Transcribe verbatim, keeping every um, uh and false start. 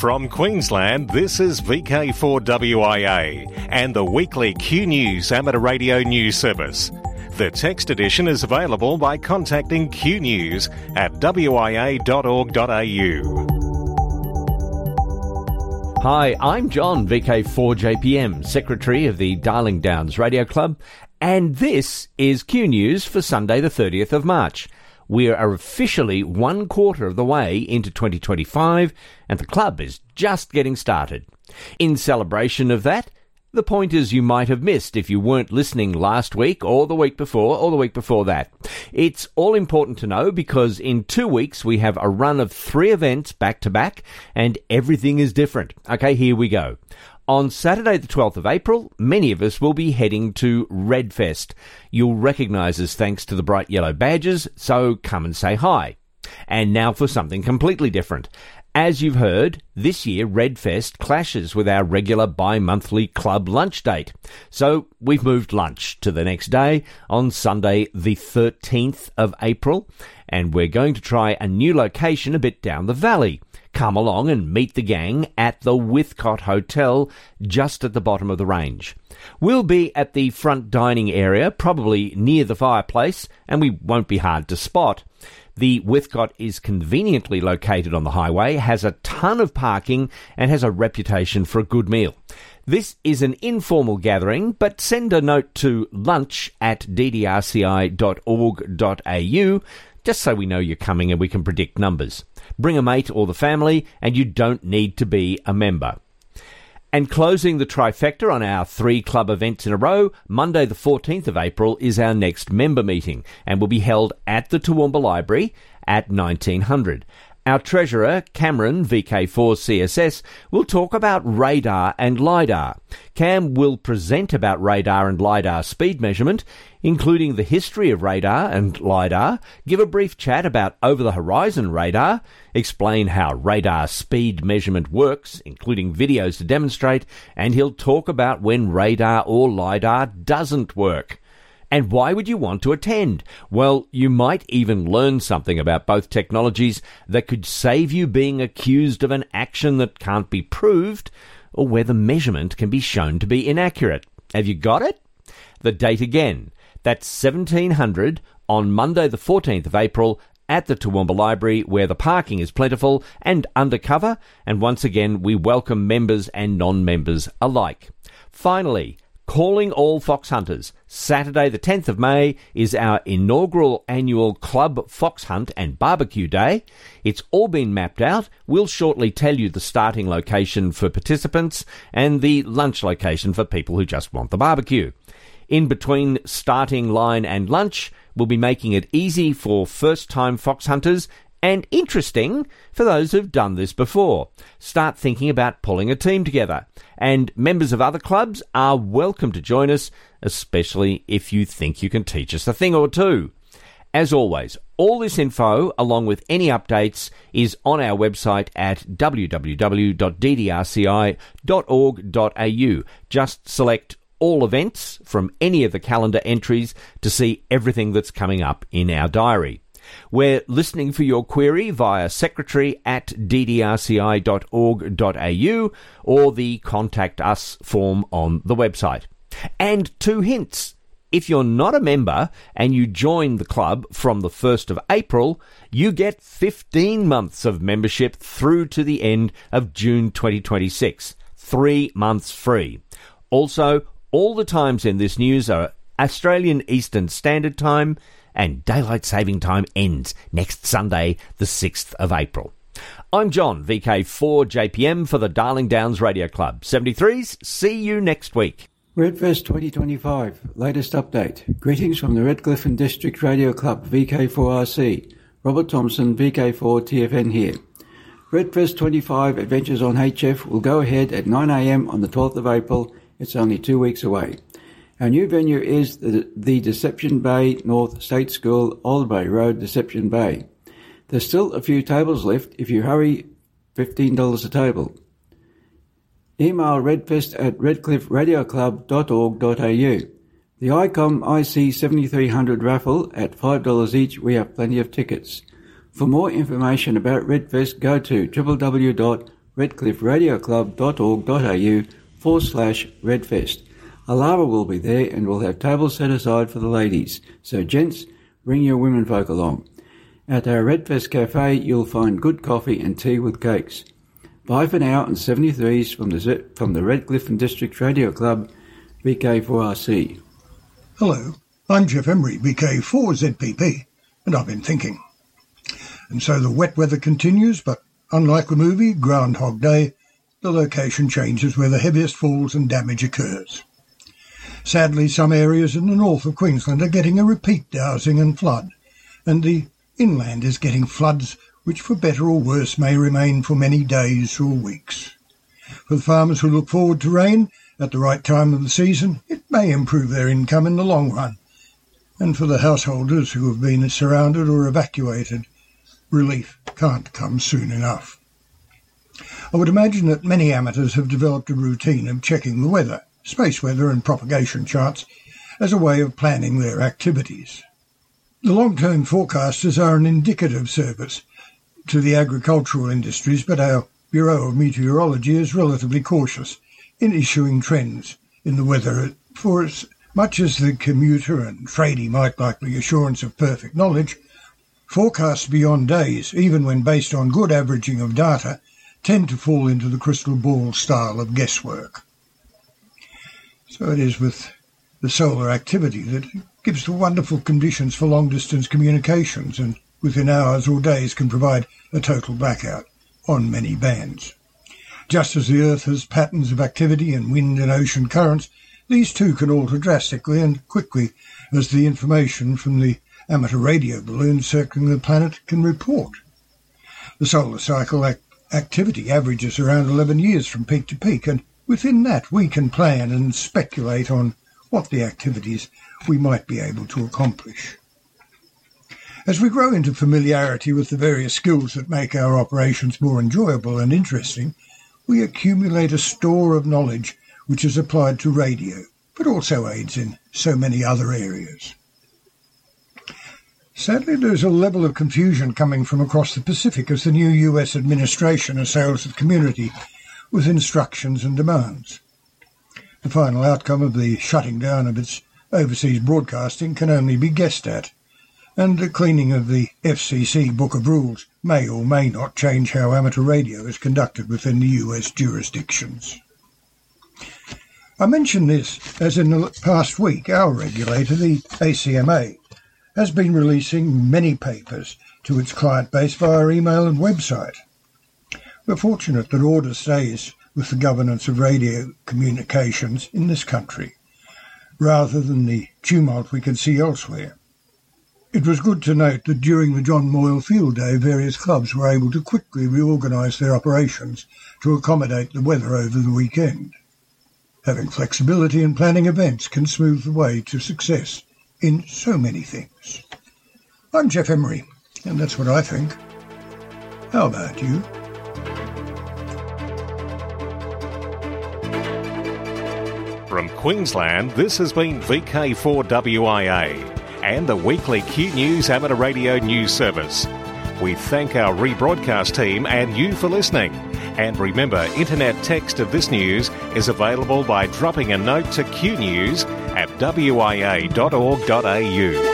From Queensland, this is V K four W I A and the weekly Q News amateur radio news service. The text edition is available by contacting Q News at w i a dot org dot a u. Hi, I'm John, V K four J P M, Secretary of the Darling Downs Radio Club, and this is Q News for Sunday the thirtieth of March. We are officially one quarter of the way into twenty twenty-five, and the club is just getting started. In celebration of that, the pointers you might have missed if you weren't listening last week or the week before or the week before that. It's all important to know because in two weeks we have a run of three events back to back and everything is different. Okay, here we go. On Saturday the twelfth of April, many of us will be heading to Redfest. You'll recognise us thanks to the bright yellow badges, so come and say hi. And now for something completely different. As you've heard, this year Redfest clashes with our regular bi-monthly club lunch date. So we've moved lunch to the next day on Sunday the thirteenth of April, and we're going to try a new location a bit down the valley. Come along and meet the gang at the Withcott Hotel just at the bottom of the range. We'll be at the front dining area, probably near the fireplace, and we won't be hard to spot. The Withcott is conveniently located on the highway, has a ton of parking, and has a reputation for a good meal. This is an informal gathering, but send a note to lunch at d d r c i dot org dot a u just so we know you're coming and we can predict numbers. Bring a mate or the family, and you don't need to be a member. And closing the trifecta on our three club events in a row, Monday the fourteenth of April is our next member meeting and will be held at the Toowoomba Library at nineteen hundred. Our treasurer, Cameron, V K four C S S, will talk about radar and LiDAR. Cam will present about radar and LiDAR speed measurement, including the history of radar and LiDAR, give a brief chat about over-the-horizon radar, explain how radar speed measurement works, including videos to demonstrate, and he'll talk about when radar or LiDAR doesn't work. And why would you want to attend? Well, you might even learn something about both technologies that could save you being accused of an action that can't be proved, or where the measurement can be shown to be inaccurate. Have you got it? The date again. That's seventeen hundred on Monday the fourteenth of April at the Toowoomba Library, where the parking is plentiful and undercover, and once again we welcome members and non-members alike. Finally, calling all fox hunters. Saturday the tenth of May is our inaugural annual Club Fox Hunt and Barbecue Day. It's all been mapped out. We'll shortly tell you the starting location for participants and the lunch location for people who just want the barbecue. In between starting line and lunch, we'll be making it easy for first-time fox hunters and interesting for those who've done this before. Start thinking about pulling a team together. And members of other clubs are welcome to join us, especially if you think you can teach us a thing or two. As always, all this info, along with any updates, is on our website at w w w dot d d r c i dot org dot a u. Just select all events from any of the calendar entries to see everything that's coming up in our diary. We're listening for your query via secretary at d d r c i dot org dot a u or the Contact Us form on the website. And two hints. If you're not a member and you join the club from the first of April, you get fifteen months of membership through to the end of June twenty twenty-six. Three months free. Also, all the times in this news are Australian Eastern Standard Time, and Daylight Saving Time ends next Sunday, the sixth of April. I'm John, V K four J P M for the Darling Downs Radio Club. seventy-threes, see you next week. Redfest twenty twenty-five, latest update. Greetings from the Redcliffe and District Radio Club, V K four R C. Robert Thompson, V K four T F N here. Redfest twenty-five Adventures on H F will go ahead at nine a m on the twelfth of April. It's only two weeks away. Our new venue is the, the Deception Bay North State School, Old Bay Road, Deception Bay. There's still a few tables left. If you hurry, fifteen dollars a table. Email redfest at redcliffe radio club dot org dot a u. The I COM I C seventy-three hundred raffle at five dollars each. We have plenty of tickets. For more information about Redfest, go to w w w dot redcliffradioclub.org.au forward slash redfest. Alara will be there and we'll have tables set aside for the ladies. So gents, bring your women folk along. At our Redfest Cafe, you'll find good coffee and tea with cakes. Bye for now, and seventy-threes from the from the Redcliffe and District Radio Club, V K four R C. Hello, I'm Jeff Emery, V K four Z P P, and I've been thinking. And so the wet weather continues, but unlike the movie Groundhog Day, the location changes where the heaviest falls and damage occurs. Sadly, some areas in the north of Queensland are getting a repeat dowsing and flood, and the inland is getting floods which for better or worse may remain for many days or weeks. For the farmers who look forward to rain at the right time of the season, it may improve their income in the long run. And for the householders who have been surrounded or evacuated, relief can't come soon enough. I would imagine that many amateurs have developed a routine of checking the weather, space weather and propagation charts as a way of planning their activities. The long-term forecasters are an indicative service to the agricultural industries, but our Bureau of Meteorology is relatively cautious in issuing trends in the weather, for as much as the commuter and tradie might like the assurance of perfect knowledge, forecasts beyond days, even when based on good averaging of data, tend to fall into the crystal ball style of guesswork. So it is with the solar activity that gives the wonderful conditions for long-distance communications, and within hours or days can provide a total blackout on many bands. Just as the Earth has patterns of activity in wind and ocean currents, these too can alter drastically and quickly as the information from the amateur radio balloons circling the planet can report. The solar cycle ac- activity averages around eleven years from peak to peak, and within that we can plan and speculate on what the activities we might be able to accomplish. As we grow into familiarity with the various skills that make our operations more enjoyable and interesting, we accumulate a store of knowledge which is applied to radio, but also aids in so many other areas. Sadly, there's a level of confusion coming from across the Pacific as the new U S administration assails the community with instructions and demands. The final outcome of the shutting down of its overseas broadcasting can only be guessed at, and the cleaning of the F C C Book of Rules may or may not change how amateur radio is conducted within the U S jurisdictions. I mention this as in the past week our regulator, the A C M A, has been releasing many papers to its client base via email and website. We're fortunate that order stays with the governance of radio communications in this country, rather than the tumult we can see elsewhere. It was good to note that during the John Moyle Field Day, various clubs were able to quickly reorganise their operations to accommodate the weather over the weekend. Having flexibility in planning events can smooth the way to success in so many things. I'm Jeff Emery, and that's what I think. How about you? From Queensland, this has been V K four W I A and the weekly Q News Amateur Radio News Service. We thank our rebroadcast team and you for listening. And remember, internet text of this news is available by dropping a note to Q News at w i a dot org dot a u.